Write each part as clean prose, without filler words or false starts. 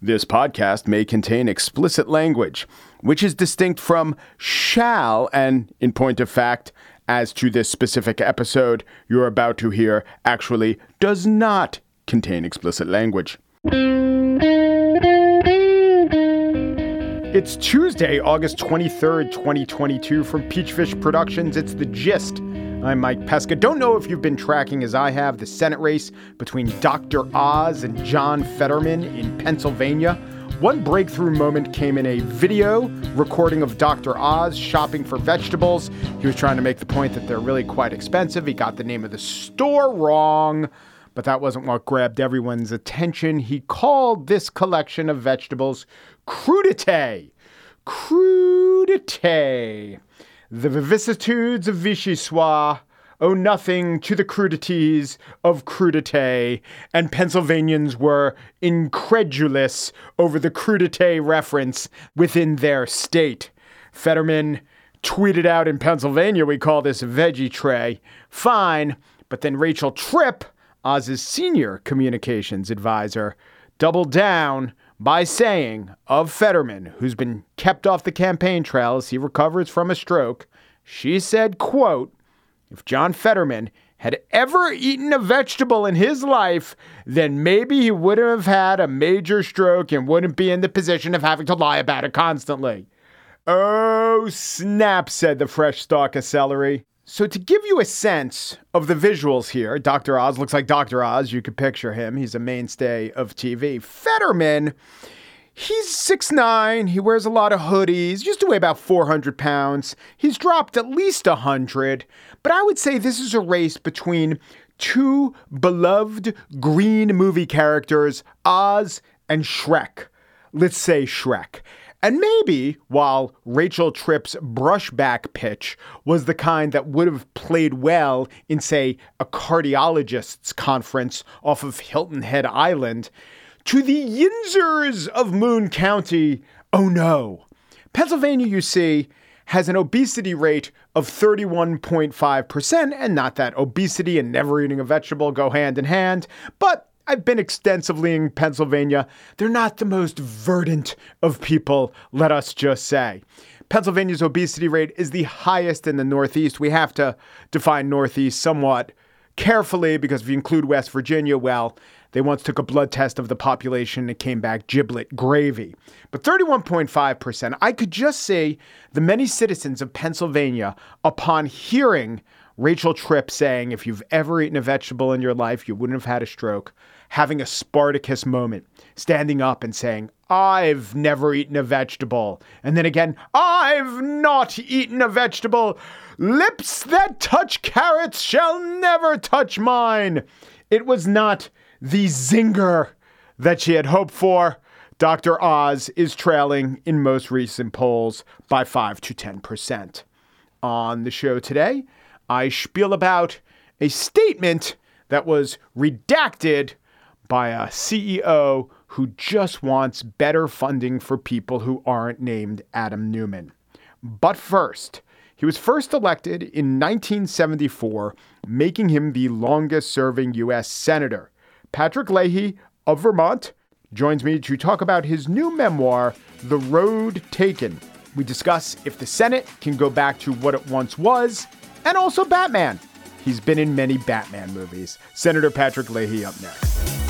This podcast may contain explicit language, which is distinct from shall, and in point of fact, as to this specific episode you're about to hear, actually does not contain explicit language. It's Tuesday, August 23rd, 2022. From Peachfish Productions, it's The Gist. I'm Mike Pesca. Don't know if you've been tracking, as I have, the Senate race between Dr. Oz and John Fetterman in Pennsylvania. One breakthrough moment came in a video recording of Dr. Oz shopping for vegetables. He was trying to make the point that they're really quite expensive. He got the name of the store wrong, but that wasn't what grabbed everyone's attention. He called this collection of vegetables crudité. Crudité. The vicissitudes of Vichyssoise owe nothing to the crudities of crudité, and Pennsylvanians were incredulous over the crudité reference within their state. Fetterman tweeted out, in Pennsylvania, we call this veggie tray. Fine, but then Rachel Tripp, Oz's senior communications advisor, doubled down by saying of Fetterman, who's been kept off the campaign trail as he recovers from a stroke, she said, quote, if John Fetterman had ever eaten a vegetable in his life, then maybe he would have had a major stroke and wouldn't be in the position of having to lie about it constantly. Oh, snap, said the fresh stalk of celery. So to give you a sense of the visuals here, Dr. Oz looks like Dr. Oz. You could picture him. He's a mainstay of TV. Fetterman, he's 6'9". He wears a lot of hoodies. Used to weigh about 400 pounds. He's dropped at least 100. But I would say this is a race between two beloved green movie characters, Oz and Shrek. Let's say Shrek. And maybe while Rachel Tripp's brushback pitch was the kind that would have played well in, say, a cardiologist's conference off of Hilton Head Island, to the Yinzers of Moon County, oh no. Pennsylvania, you see, has an obesity rate of 31.5%, and not that obesity and never eating a vegetable go hand in hand, but I've been extensively in Pennsylvania. They're not the most verdant of people, let us just say. Pennsylvania's obesity rate is the highest in the Northeast. We have to define Northeast somewhat carefully because if you include West Virginia, well, they once took a blood test of the population and it came back giblet gravy. But 31.5%, I could just say the many citizens of Pennsylvania, upon hearing Rachel Tripp saying, if you've ever eaten a vegetable in your life, you wouldn't have had a stroke, having a Spartacus moment, standing up and saying, I've never eaten a vegetable. And then again, I've not eaten a vegetable. Lips that touch carrots shall never touch mine. It was not the zinger that she had hoped for. Dr. Oz is trailing in most recent polls by 5 to 10%. On the show today, I spiel about a statement that was redacted by a CEO who just wants better funding for people who aren't named Adam Newman. But first, he was first elected in 1974, making him the longest serving U.S. senator. Patrick Leahy of Vermont joins me to talk about his new memoir, The Road Taken. We discuss if the Senate can go back to what it once was, and also Batman. He's been in many Batman movies. Senator Patrick Leahy up next.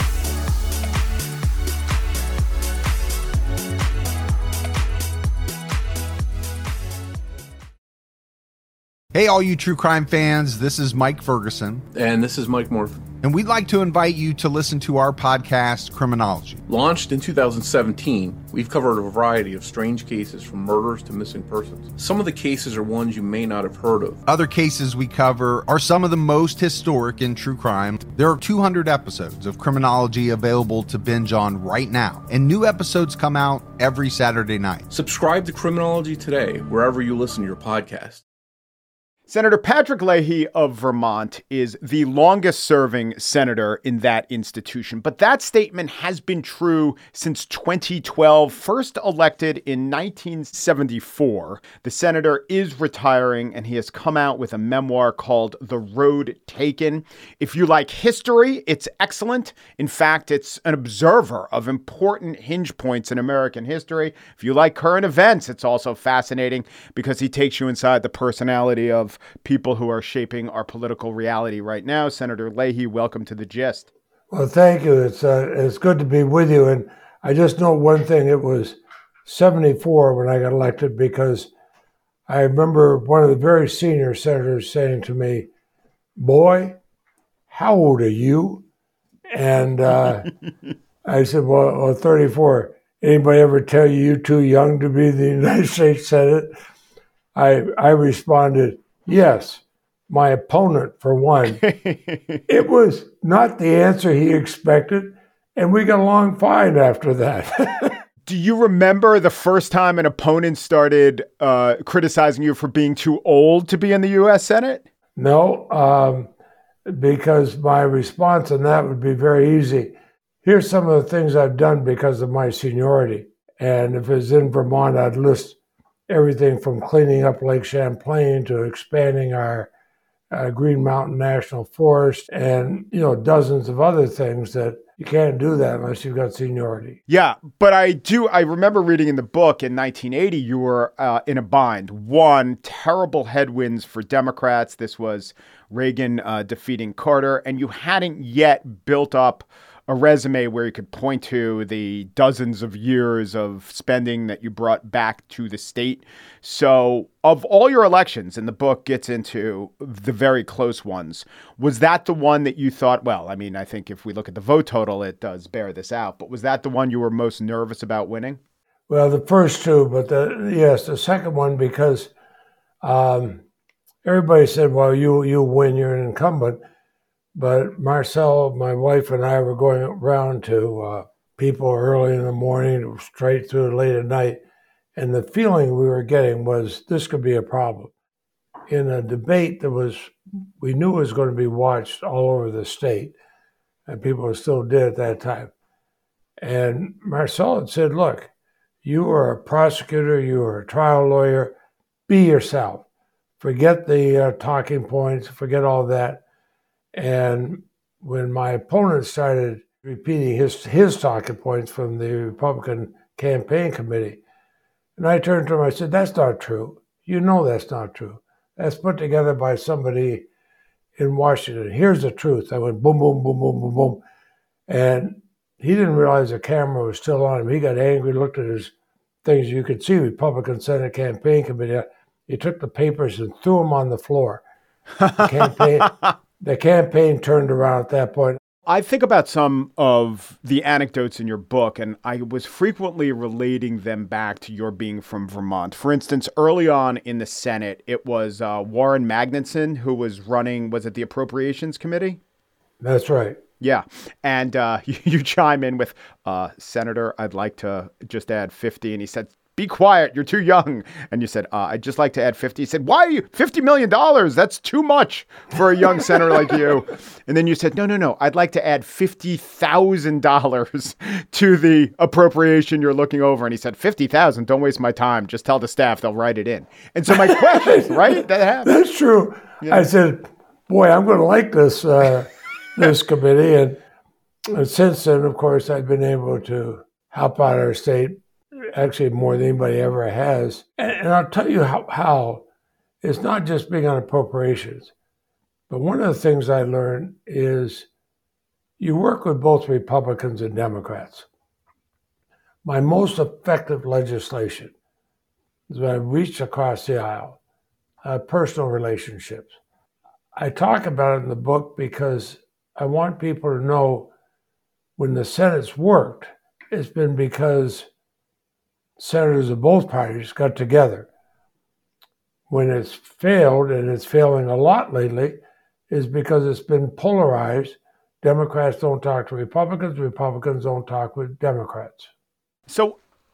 Hey, all you true crime fans, this is Mike Ferguson. And this is Mike Morphin. And we'd like to invite you to listen to our podcast, Criminology. Launched in 2017, we've covered a variety of strange cases from murders to missing persons. Some of the cases are ones you may not have heard of. Other cases we cover are some of the most historic in true crime. There are 200 episodes of Criminology available to binge on right now, and new episodes come out every Saturday night. Subscribe to Criminology today, wherever you listen to your podcast. Senator Patrick Leahy of Vermont is the longest serving senator in that institution, but that statement has been true since 2012, first elected in 1974. The senator is retiring, and he has come out with a memoir called The Road Taken. If you like history, it's excellent. In fact, it's an observer of important hinge points in American history. If you like current events, it's also fascinating because he takes you inside the personality of people who are shaping our political reality right now. Senator Leahy, welcome to The Gist. Well, thank you. It's good to be with you. And I just know one thing. It was 74 when I got elected, because I remember one of the very senior senators saying to me, "Boy, how old are you?" And I said, well, 34. Anybody ever tell you you're too young to be in the United States Senate? I responded, yes, my opponent for one. It was not the answer he expected, and we got along fine after that. Do you remember the first time an opponent started criticizing you for being too old to be in the U.S. Senate? No, because my response on that would be very easy. Here's some of the things I've done because of my seniority. And if it's in Vermont, I'd list everything from cleaning up Lake Champlain to expanding our Green Mountain National Forest and, dozens of other things that you can't do that unless you've got seniority. Yeah, but I remember reading in the book in 1980, you were in a bind. One, terrible headwinds for Democrats. This was Reagan defeating Carter, and you hadn't yet built up a resume where you could point to the dozens of years of spending that you brought back to the state. So of all your elections, and the book gets into the very close ones, was that the one that you thought, well, I mean, I think if we look at the vote total, it does bear this out, but was that the one you were most nervous about winning? Well, the first two, but the second one, because everybody said, well, you win, you're an incumbent. But Marcel, my wife, and I were going around to people early in the morning, straight through late at night. And the feeling we were getting was this could be a problem. In a debate we knew it was going to be watched all over the state, and people still did at that time. And Marcel had said, look, you are a prosecutor, you are a trial lawyer, be yourself. Forget the talking points, forget all that. And when my opponent started repeating his talking points from the Republican campaign committee, and I turned to him, I said, that's not true. You know that's not true. That's put together by somebody in Washington. Here's the truth. I went boom, boom, boom, boom, boom, boom. And he didn't realize the camera was still on him. He got angry, looked at his things. You could see Republican Senate campaign committee. He took the papers and threw them on the floor. The campaign turned around at that point. I think about some of the anecdotes in your book, and I was frequently relating them back to your being from Vermont. For instance, early on in the Senate, it was Warren Magnuson who was running, was it the Appropriations Committee? That's right. Yeah. And you chime in with, Senator, I'd like to just add 50. And he said, be quiet, you're too young. And you said, I'd just like to add 50. He said, why are you $50 million? That's too much for a young senator like you. And then you said, no, I'd like to add $50,000 to the appropriation you're looking over. And he said, 50,000, don't waste my time. Just tell the staff, they'll write it in. And so my question, right? That happened. That's true. Yeah. I said, boy, I'm going to like this, this committee. And since then, of course, I've been able to help out our state actually more than anybody ever has. And I'll tell you how it's not just being on appropriations, but one of the things I learned is you work with both Republicans and Democrats. My most effective legislation is when I reach across the aisle, personal relationships. I talk about it in the book because I want people to know when the Senate's worked, it's been because senators of both parties got together. When it's failed, and it's failing a lot lately, is because it's been polarized. Democrats don't talk to Republicans, Republicans don't talk with Democrats. So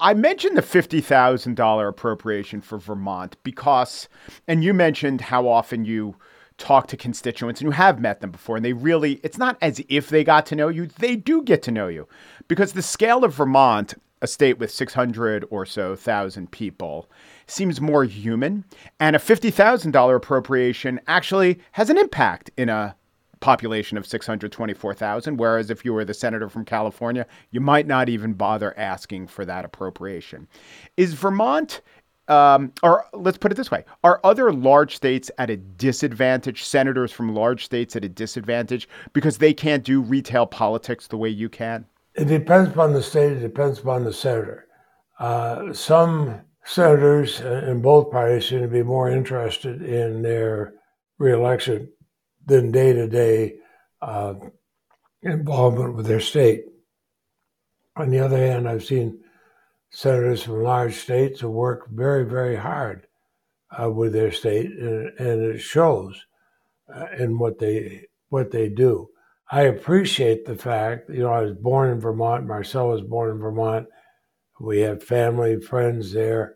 I mentioned the $50,000 appropriation for Vermont because, and you mentioned how often you talk to constituents and you have met them before, and they really, it's not as if they got to know you, they do get to know you, because the scale of Vermont, a state with 600 or so thousand people, seems more human, and a $50,000 appropriation actually has an impact in a population of 624,000, whereas if you were the senator from California, you might not even bother asking for that appropriation. Is Vermont, or let's put it this way, are other large states at a disadvantage, senators from large states at a disadvantage because they can't do retail politics the way you can? It depends upon the state, it depends upon the senator. Some senators in both parties seem to be more interested in their reelection than day-to-day involvement with their state. On the other hand, I've seen senators from large states who work very, very hard with their state, and it shows in what they do. I appreciate the fact, I was born in Vermont. Marcel was born in Vermont. We have family, friends there.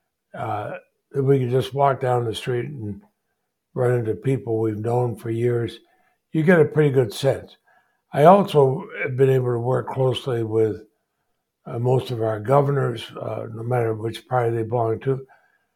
We can just walk down the street and run into people we've known for years. You get a pretty good sense. I also have been able to work closely with most of our governors, no matter which party they belong to.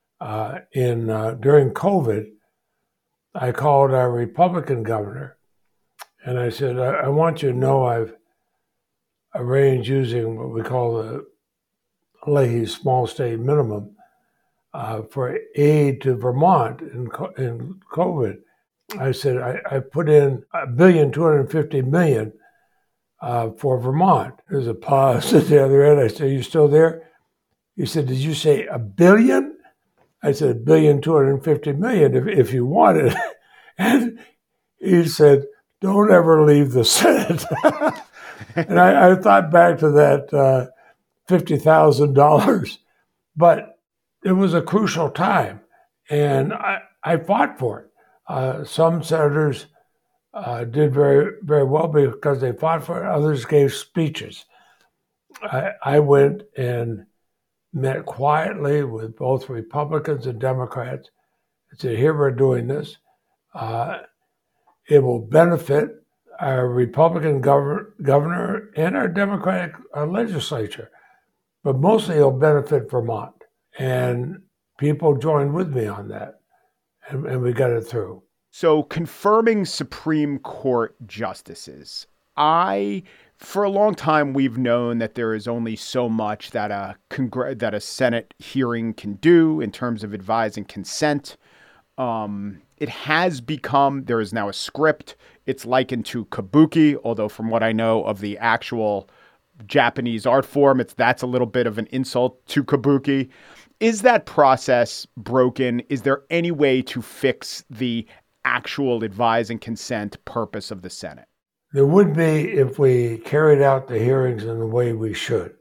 During COVID, I called our Republican governor, and I said, I want you to know I've arranged using what we call the Leahy's small state minimum for aid to Vermont in COVID. I said, I put in $1.25 billion for Vermont. There's a pause at the other end. I said, are you still there? He said, did you say $1 billion? I said, $1.25 billion if you want it. And he said, don't ever leave the Senate. And I thought back to that $50,000, but it was a crucial time, and I fought for it. Some senators did very, very well because they fought for it. Others gave speeches. I went and met quietly with both Republicans and Democrats and said, here we're doing this. It will benefit our Republican governor and our Democratic legislature, but mostly it'll benefit Vermont. And people joined with me on that, and we got it through. So confirming Supreme Court justices, for a long time, we've known that there is only so much that a Senate hearing can do in terms of advising consent. It has become, there is now a script. It's likened to kabuki, although from what I know of the actual Japanese art form, that's a little bit of an insult to kabuki. Is that process broken? Is there any way to fix the actual advise and consent purpose of the Senate? There would be if we carried out the hearings in the way we should.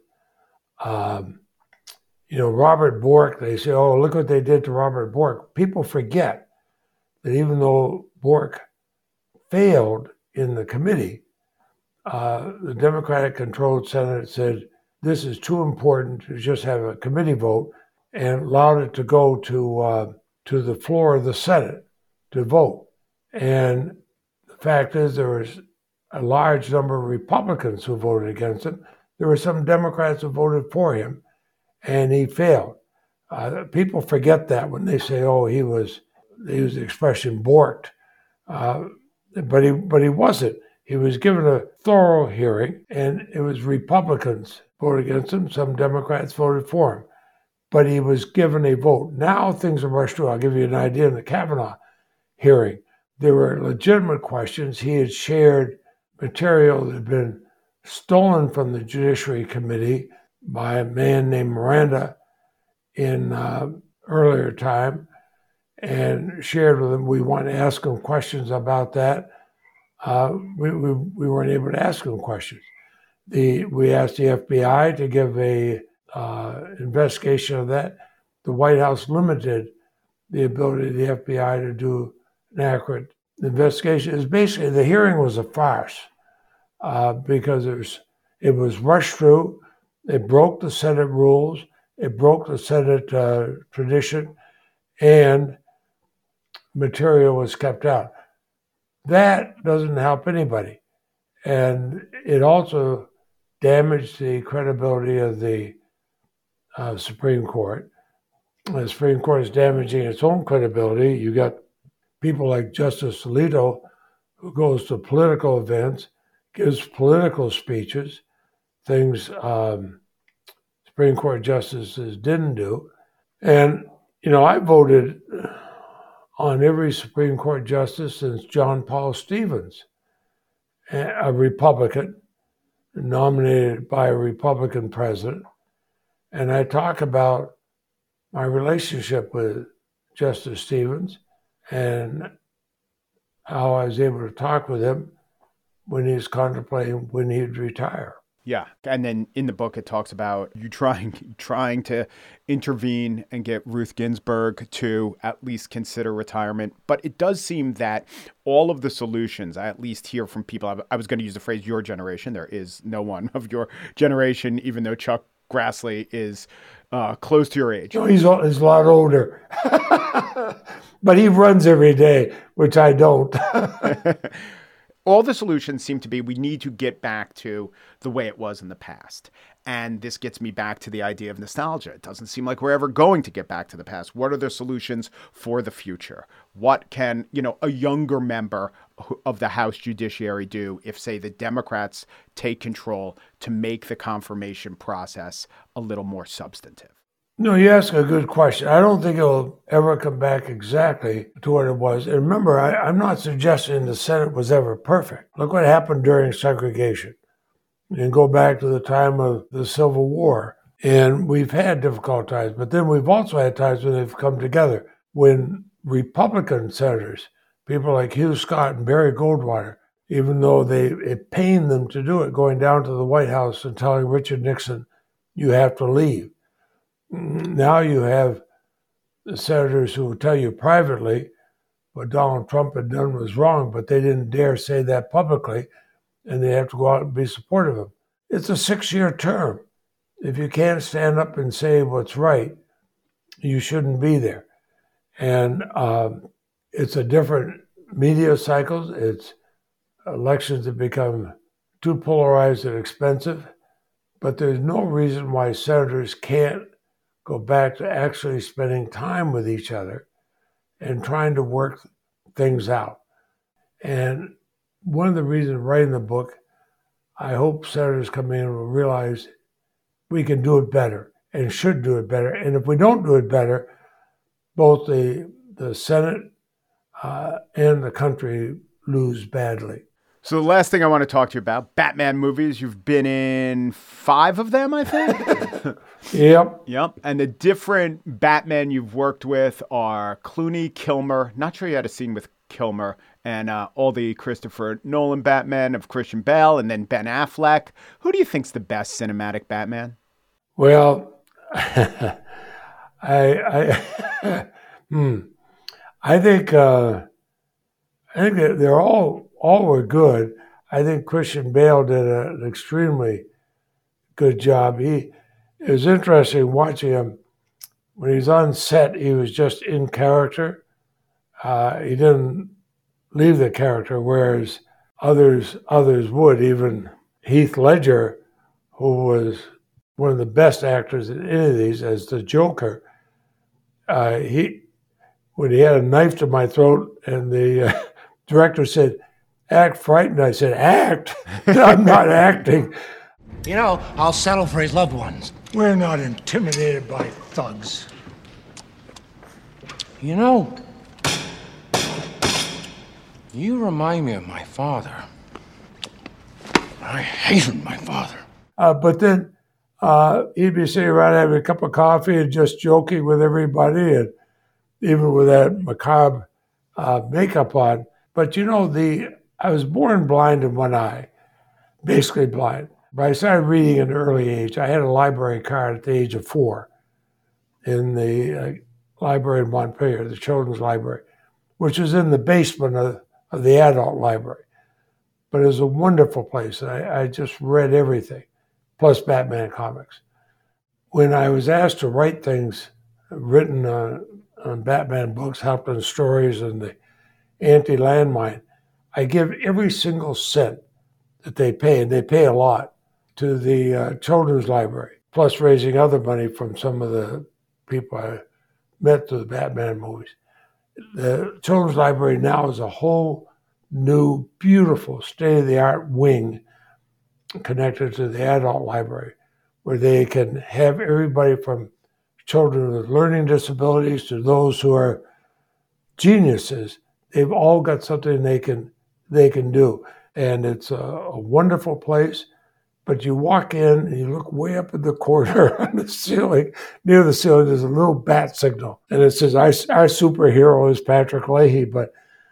Robert Bork, they say, oh, look what they did to Robert Bork. People forget that even though Bork failed in the committee, the Democratic-controlled Senate said, this is too important to just have a committee vote, and allowed it to go to the floor of the Senate to vote. And the fact is there was a large number of Republicans who voted against him. There were some Democrats who voted for him, and he failed. People forget that when they say, oh, they use the expression borked. But he wasn't. He was given a thorough hearing, and it was Republicans voted against him. Some Democrats voted for him. But he was given a vote. Now things are rushed through. I'll give you an idea in the Kavanaugh hearing. There were legitimate questions. He had shared material that had been stolen from the Judiciary Committee by a man named Miranda in earlier time, and shared with him. We wanted to ask him questions about that. We weren't able to ask him questions. We asked the FBI to give a investigation of that. The White House limited the ability of the FBI to do an accurate investigation. Is basically the hearing was a farce because it was rushed through. It broke the Senate rules. It broke the Senate tradition, and material was kept out. That doesn't help anybody. And it also damaged the credibility of the Supreme Court. The Supreme Court is damaging its own credibility. You got people like Justice Alito, who goes to political events, gives political speeches, things Supreme Court justices didn't do. And, I voted on every Supreme Court justice since John Paul Stevens, a Republican, nominated by a Republican president. And I talk about my relationship with Justice Stevens and how I was able to talk with him when he was contemplating when he'd retire. Yeah. And then in the book, it talks about you trying to intervene and get Ruth Ginsburg to at least consider retirement. But it does seem that all of the solutions, I at least hear from people, I was going to use the phrase your generation. There is no one of your generation, even though Chuck Grassley is close to your age. No, he's a lot older. But he runs every day, which I don't. All the solutions seem to be we need to get back to the way it was in the past. And this gets me back to the idea of nostalgia. It doesn't seem like we're ever going to get back to the past. What are the solutions for the future? What can, a younger member of the House Judiciary do if, say, the Democrats take control to make the confirmation process a little more substantive? No, you ask a good question. I don't think it'll ever come back exactly to what it was. And remember, I'm not suggesting the Senate was ever perfect. Look what happened during segregation. And go back to the time of the Civil War. And we've had difficult times, but then we've also had times when they've come together. When Republican senators, people like Hugh Scott and Barry Goldwater, even though it pained them to do it, going down to the White House and telling Richard Nixon, you have to leave. Now you have the senators who will tell you privately what Donald Trump had done was wrong, but they didn't dare say that publicly, and they have to go out and be supportive of him. It's a 6-year term. If you can't stand up and say what's right, you shouldn't be there. And it's a different media cycles. It's elections that become too polarized and expensive, but there's no reason why senators can't go back to actually spending time with each other and trying to work things out. And one of the reasons writing the book, I hope senators come in and will realize we can do it better and should do it better. And if we don't do it better, both the Senate and the country lose badly. So the last thing I want to talk to you about, Batman movies. You've been in 5 of them, I think? Yep. And the different Batman you've worked with are Clooney, Kilmer. Not sure you had a scene with Kilmer. And all the Christopher Nolan Batman of Christian Bale and then Ben Affleck. Who do you think's the best cinematic Batman? Well, I think they're all were good. I think Christian Bale did an extremely good job. It was interesting watching him. When he was on set, he was just in character. He didn't leave the character, whereas others would. Even Heath Ledger, who was one of the best actors in any of these, as the Joker, when he had a knife to my throat and the director said, "Act frightened," I said, "Act? I'm not acting." I'll settle for his loved ones. We're not intimidated by thugs. You remind me of my father. I hated my father. But then he'd be sitting around having a cup of coffee and just joking with everybody, and even with that macabre makeup on. But I was born blind in one eye, basically blind. But I started reading at an early age. I had a library card at the age of 4 in the library in Montpelier, the children's library, which was in the basement of the adult library. But it was a wonderful place. I just read everything. plus Batman comics. When I was asked to write things written on Batman books, Hopkins stories, and the Anti-Landmine, I give every single cent that they pay, and they pay a lot, to the Children's Library, plus raising other money from some of the people I met through the Batman movies. The Children's Library now is a whole new, beautiful, state-of-the-art wing connected to the adult library, where they can have everybody from children with learning disabilities to those who are geniuses. They've all got something they can do. And it's a wonderful place. But you walk in and you look way up in the corner on the ceiling, near the ceiling, there's a little bat signal. And it says, our superhero is Patrick Leahy. But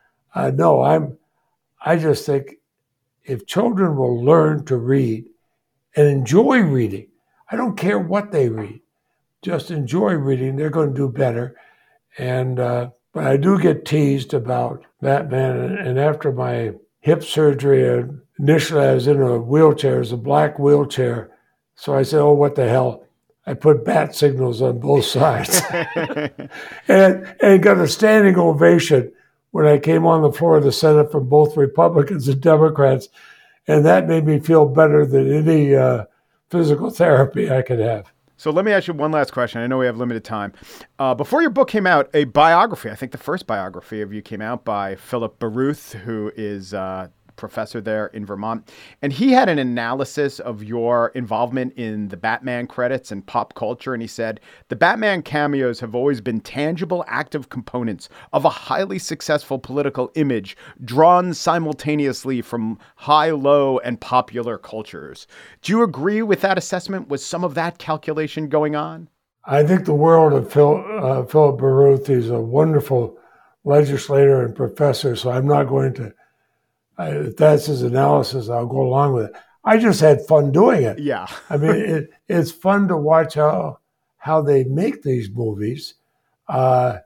I just think if children will learn to read and enjoy reading, I don't care what they read, just enjoy reading, they're going to do better. And but I do get teased about Batman. And after my hip surgery, initially I was in a wheelchair, it was a black wheelchair. So I said, oh, what the hell? I put bat signals on both sides and got a standing ovation when I came on the floor of the Senate from both Republicans and Democrats. And that made me feel better than any physical therapy I could have. So let me ask you one last question. I know we have limited time. Before your book came out, a biography, I think the first biography of you came out by Philip Baruth, who is professor there in Vermont. And he had an analysis of your involvement in the Batman credits and pop culture. And he said, the Batman cameos have always been tangible, active components of a highly successful political image drawn simultaneously from high, low, and popular cultures. Do you agree with that assessment? Was some of that calculation going on? I think the world of Philip Baruth, he's a wonderful legislator and professor, so I'm not going to if that's his analysis, I'll go along with it. I just had fun doing it. Yeah. I mean, it's fun to watch how they make these movies. I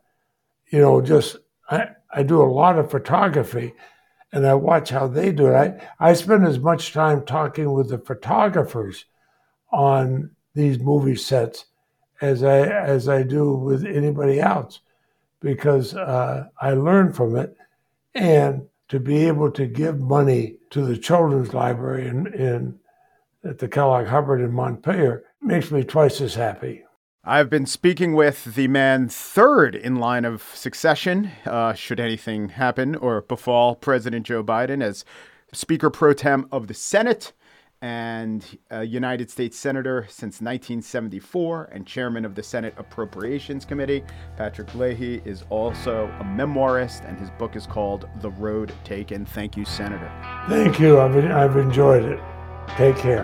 do a lot of photography, and I watch how they do it. I spend as much time talking with the photographers on these movie sets as I do with anybody else, because I learn from it. And to be able to give money to the Children's Library at the Kellogg Hubbard in Montpelier makes me twice as happy. I've been speaking with the man third in line of succession, should anything happen or befall President Joe Biden, as Speaker Pro Tem of the Senate and a United States Senator since 1974 and Chairman of the Senate Appropriations Committee. Patrick Leahy is also a memoirist, and his book is called The Road Taken. Thank you, Senator. Thank you. I've enjoyed it. Take care.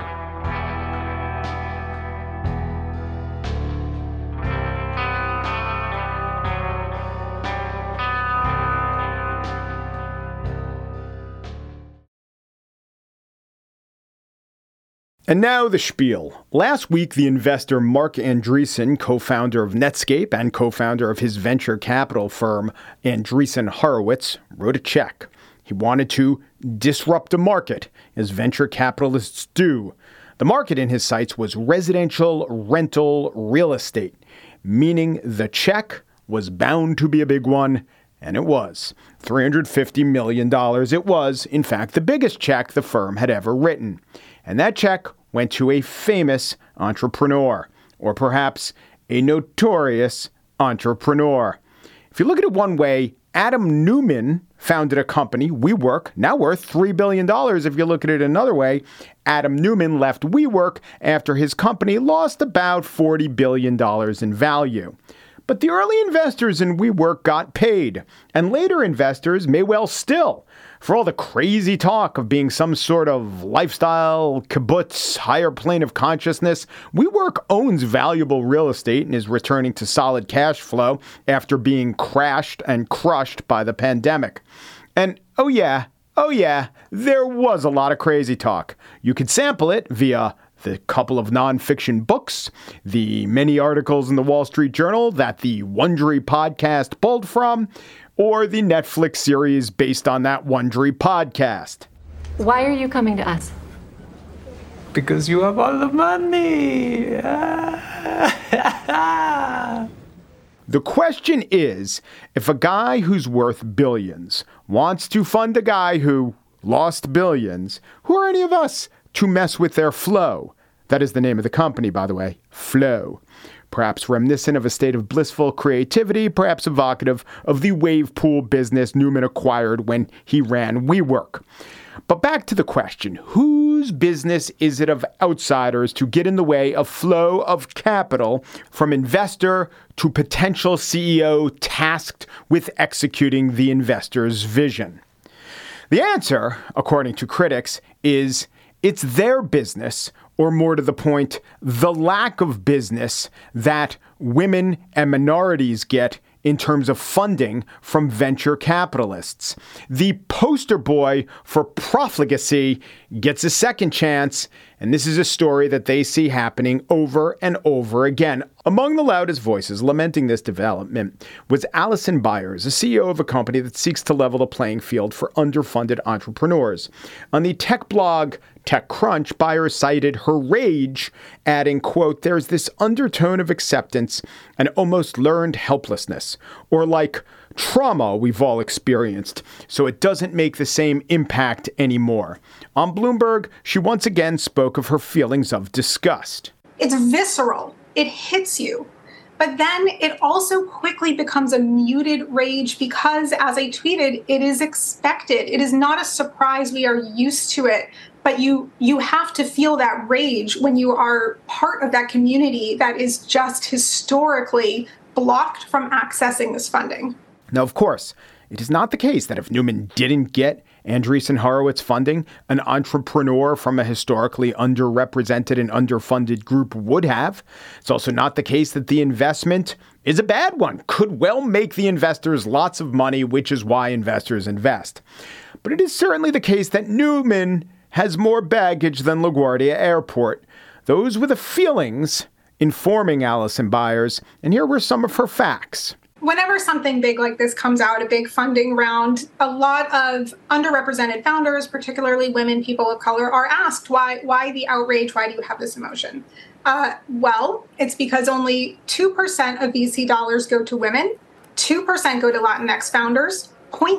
And now the spiel. Last week, the investor Marc Andreessen, co-founder of Netscape and co-founder of his venture capital firm Andreessen Horowitz, wrote a check. He wanted to disrupt the market, as venture capitalists do. The market in his sights was residential rental real estate, meaning the check was bound to be a big one. And it was. $350 million. It was, in fact, the biggest check the firm had ever written. And that check went to a famous entrepreneur, or perhaps a notorious entrepreneur. If you look at it one way, Adam Neumann founded a company, WeWork, now worth $3 billion. If you look at it another way, Adam Neumann left WeWork after his company lost about $40 billion in value. But the early investors in WeWork got paid, and later investors may well still. For all the crazy talk of being some sort of lifestyle, kibbutz, higher plane of consciousness, WeWork owns valuable real estate and is returning to solid cash flow after being crashed and crushed by the pandemic. And oh yeah, there was a lot of crazy talk. You could sample it via the couple of nonfiction books, the many articles in the Wall Street Journal that the Wondery podcast pulled from, or the Netflix series based on that Wondery podcast. Why are you coming to us? Because you have all the money. The question is, if a guy who's worth billions wants to fund a guy who lost billions, who are any of us to mess with their flow? That is the name of the company, by the way, Flow. Perhaps reminiscent of a state of blissful creativity, perhaps evocative of the wave pool business Newman acquired when he ran WeWork. But back to the question, whose business is it of outsiders to get in the way of flow of capital from investor to potential CEO tasked with executing the investor's vision? The answer, according to critics, is it's their business, or more to the point, the lack of business that women and minorities get in terms of funding from venture capitalists. The poster boy for profligacy gets a second chance, and this is a story that they see happening over and over again. Among the loudest voices lamenting this development was Allison Byers, a CEO of a company that seeks to level the playing field for underfunded entrepreneurs. On the tech blog TechCrunch, Byers cited her rage, adding, quote, "There's this undertone of acceptance and almost learned helplessness, or like trauma we've all experienced, so it doesn't make the same impact anymore." On Bloomberg, she once again spoke of her feelings of disgust. It's visceral. It hits you. But then it also quickly becomes a muted rage because, as I tweeted, it is expected. It is not a surprise. We are used to it. But you have to feel that rage when you are part of that community that is just historically blocked from accessing this funding. Now, of course, it is not the case that if Newman didn't get Andreessen Horowitz funding, an entrepreneur from a historically underrepresented and underfunded group would have. It's also not the case that the investment is a bad one, could well make the investors lots of money, which is why investors invest. But it is certainly the case that Newman has more baggage than LaGuardia Airport. Those were the feelings informing Allison Byers, and here were some of her facts. Whenever something big like this comes out, a big funding round, a lot of underrepresented founders, particularly women, people of color, are asked, why the outrage? Why do you have this emotion? Well, it's because only 2% of VC dollars go to women, 2% go to Latinx founders,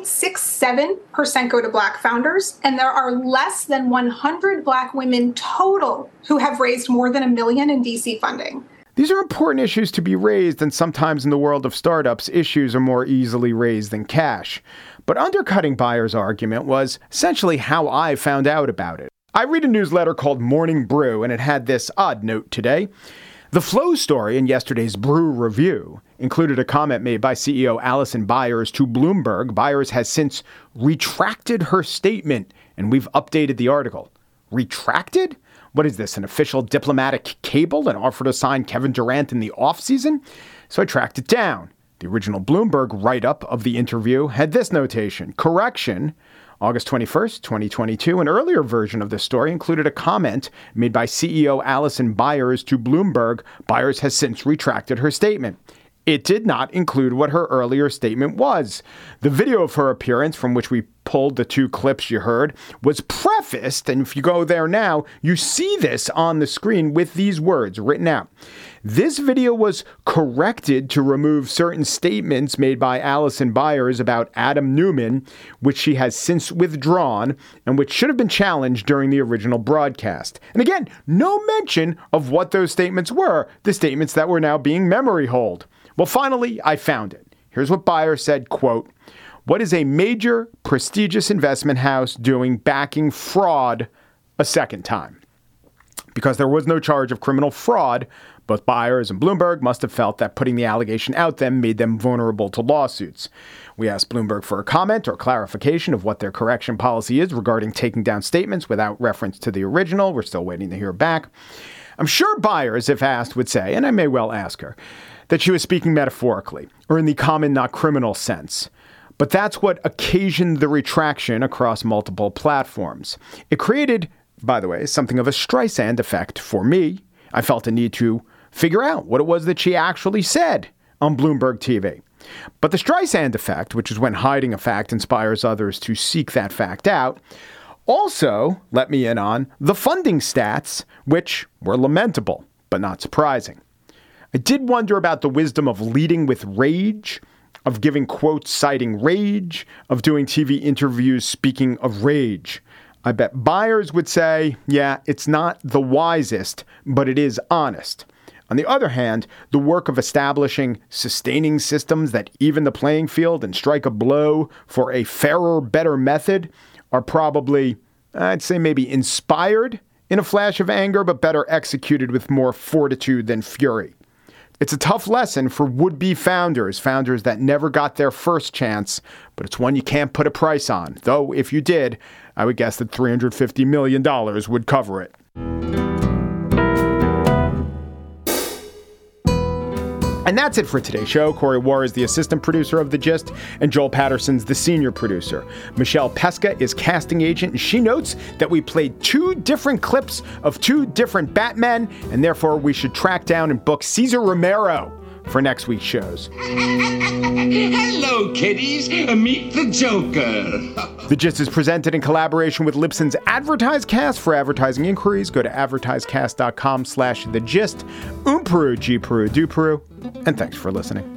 0.67% go to Black founders, and there are less than 100 Black women total who have raised more than $1 million in VC funding. These are important issues to be raised, and sometimes in the world of startups, issues are more easily raised than cash. But undercutting Byers' argument was essentially how I found out about it. I read a newsletter called Morning Brew, and it had this odd note today. The Flow story in yesterday's Brew Review included a comment made by CEO Allison Byers to Bloomberg. Byers has since retracted her statement, and we've updated the article. Retracted? What is this, an official diplomatic cable, and offered to sign Kevin Durant in the offseason? So I tracked it down. The original Bloomberg write-up of the interview had this notation. Correction, August 21st, 2022. An earlier version of this story included a comment made by CEO Allison Byers to Bloomberg. Byers has since retracted her statement. It did not include what her earlier statement was. The video of her appearance, from which we pulled the two clips you heard, was prefaced, and if you go there now, you see this on the screen with these words written out. This video was corrected to remove certain statements made by Allison Byers about Adam Newman, which she has since withdrawn and which should have been challenged during the original broadcast. And again, no mention of what those statements were, the statements that were now being memory holed. Well, finally, I found it. Here's what Byers said, quote, "What is a major, prestigious investment house doing backing fraud a second time?" Because there was no charge of criminal fraud, both Byers and Bloomberg must have felt that putting the allegation out them made them vulnerable to lawsuits. We asked Bloomberg for a comment or clarification of what their correction policy is regarding taking down statements without reference to the original. We're still waiting to hear back. I'm sure Byers, if asked, would say, and I may well ask her, that she was speaking metaphorically or in the common, not criminal sense. But that's what occasioned the retraction across multiple platforms. It created, by the way, something of a Streisand effect for me. I felt a need to figure out what it was that she actually said on Bloomberg TV. But the Streisand effect, which is when hiding a fact inspires others to seek that fact out, Also, let me in on the funding stats, which were lamentable, but not surprising. I did wonder about the wisdom of leading with rage, of giving quotes citing rage, of doing TV interviews speaking of rage. I bet buyers would say, yeah, it's not the wisest, but it is honest. On the other hand, the work of establishing sustaining systems that even the playing field and strike a blow for a fairer, better method are probably, I'd say maybe inspired in a flash of anger, but better executed with more fortitude than fury. It's a tough lesson for would-be founders that never got their first chance, but it's one you can't put a price on. Though if you did, I would guess that $350 million would cover it. And that's it for today's show. Corey War is the assistant producer of The Gist, and Joel Patterson's the senior producer. Michelle Pesca is casting agent, and she notes that we played 2 different clips of 2 different Batmen, and therefore we should track down and book Cesar Romero for next week's shows. Hello, kiddies. Meet the Joker. The Gist is presented in collaboration with Libsyn's AdvertiseCast. For advertising inquiries, go to advertisecast.com/thegist. Peru, G Peru, Do Peru. And thanks for listening.